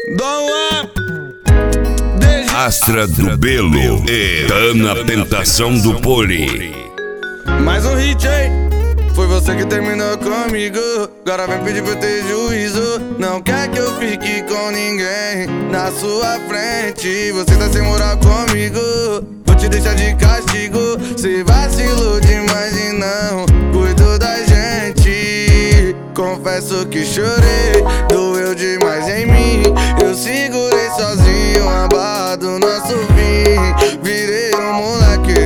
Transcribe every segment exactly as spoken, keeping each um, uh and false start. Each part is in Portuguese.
Astra do Belo e Ana Tentação do Poli. Mais um hit, hein? Foi você que terminou comigo. Agora vem pedir pra eu ter juízo. Não quer que eu fique com ninguém na sua frente. Você tá sem moral comigo, vou te deixar de castigo. Cê vacilou demais e não cuidou da gente. Confesso que chorei, doeu demais em mim. Eu segurei sozinho a barra do nosso fim. Virei um moleque,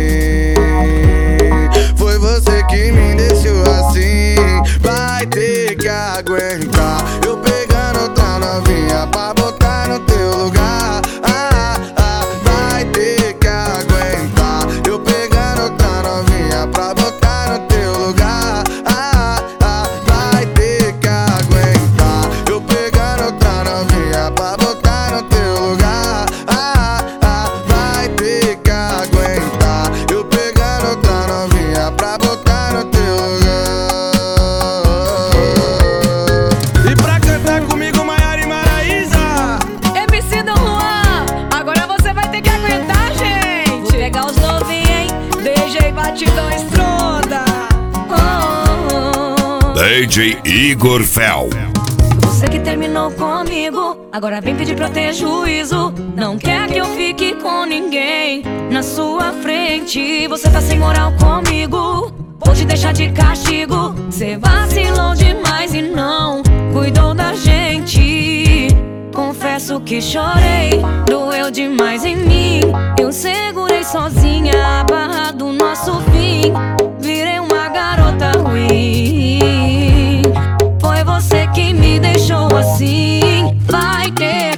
foi você que me deixou assim. Vai ter que aguentar eu pegando outra novinha pra botar no teu lugar. Ah, ah, vai ter que aguentar eu pegando outra novinha pra botar no teu lugar. Ah, ah, vai ter que aguentar eu pegando outra novinha pra botar no teu lugar. Ah, ah, vai ter que aguentar eu pegando outra novinha pra botar no teu lugar. E pra cantar comigo, Maiara e Maraísa, M C Dom Juan, agora você vai ter que aguentar, gente. Vou pegar os novinhos, hein? D J Batidão Estronda. Oh, oh, oh. D J Igor Fel. Você que terminou comigo, agora vem pedir pra eu ter juízo. Não quer que eu fique com ninguém na sua frente. Você tá sem moral comigo, vou te deixar de castigo. Cê vacilou demais e não cuidou da gente. Confesso que chorei, doeu demais em mim. Eu segurei sozinha a barra do nosso fim. Virei uma garota ruim, foi você que me deixou assim. Vai ter